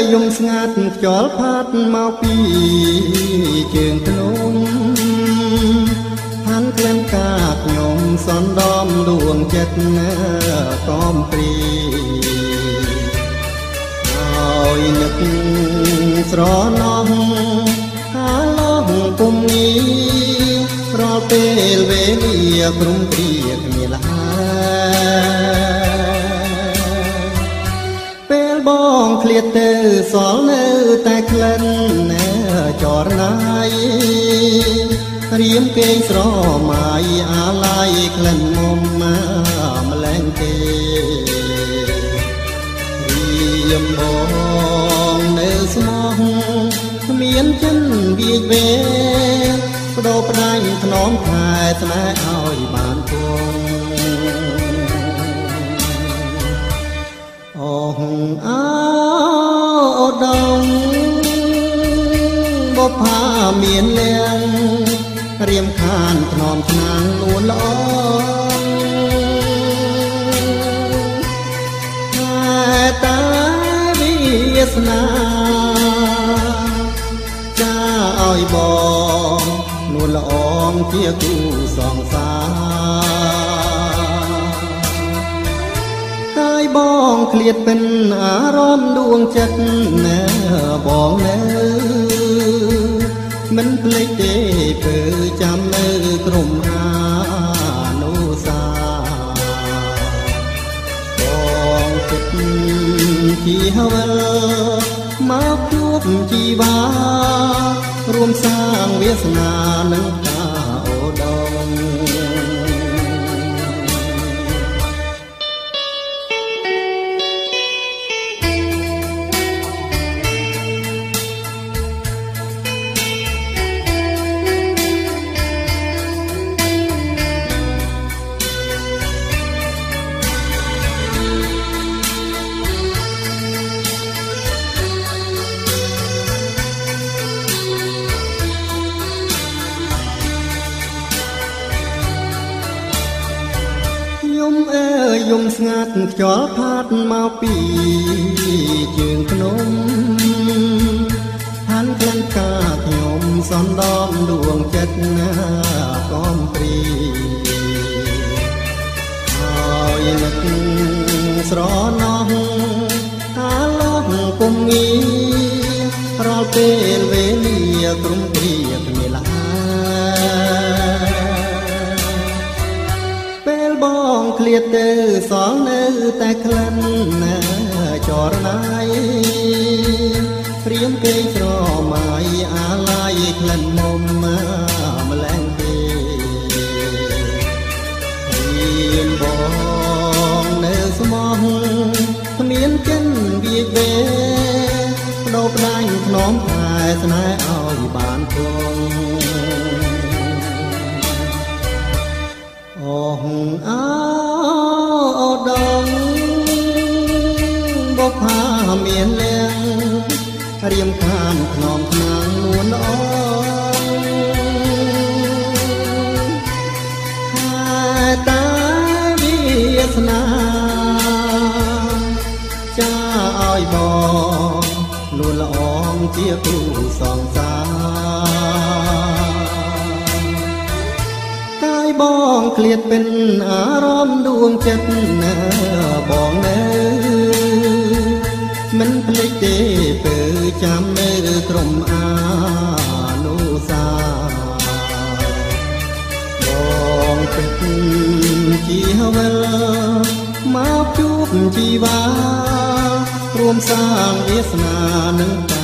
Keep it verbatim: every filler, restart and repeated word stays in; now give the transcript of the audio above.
យំស្ងាត់ខ្យល់ផាត់មកពីជើងភ្នំហាន់ក្លែងកាខ្ញុំសនដំដួងចិត្តកំព្រីឲ្យនឹកស្រណោះហាឡោះគុំងីរាល់ពេលវេលាព្រំព្រៀគ្មានលះពេលបងឃ្លាតទៅសល់នៅតែក្លិនចរណាយរៀមគេងស្រមាយអាឡាយក្លិនមុំមកម្លែងទេរៀមបងនៅស្មោះគ្មានចិនវាយវេបដោផ្ដាច់ថ្នមខែស្នេហ៍ឲ្យបានគង់អូអោអូដងបផាមានលៀងរៀមខានថ្នមឆ្នាំងលួនល្អតែតាវាសនាចាឲ្យបងនួនល្អងជាគូសងសារកាយបងឃ្លាតពេញអារម្មណ៍ដួងចិត្តណាបងនៅមិនភ្លេចទេពើចាំនៅក្រុមអានុសាបងចិត្តជីហវលមកជួបជីវ៉ារួមសាងវាសនានឹងតាអូដងយំស្ងាត់ខ្យល់ផាត់មកពីជើងភ្នំហាន់ក្លែងកាខ្ញុំសនដំដួងចិត្តណាកំព្រីហើយនឹកស្រណោះអាឡោះគុំងីរាល់ពេលវេលាព្រំព្រៀគ្មានលះបងឃ្លាតទៅសល់នៅតែក្លិនណាចរណាយព្រៀមគេងស្រមាយអាឡាយក្លិនមុំម្លែងទេរៀមបងនៅស្មោះគ្មានចិនវាយវេបដោផ្ដាច់ថ្នមខែស្នេហ៍ឲ្យបានគង់អូអោអូដងបផាមានលៀងរៀមខានថ្នមឆ្នាំងនួនល្អតែតាវាសនាចាឲ្យបងនួនល្អជាគូសងសារបងឃ្លាតពេញអារម្មណ៍ដួងចិត្តណាបងនៅមិនភ្លេចទេពើចាំនៅក្រុមអានុសាបងពេញជីហវលមកជួបជីវ៉ារួមសាងវាសនានឹង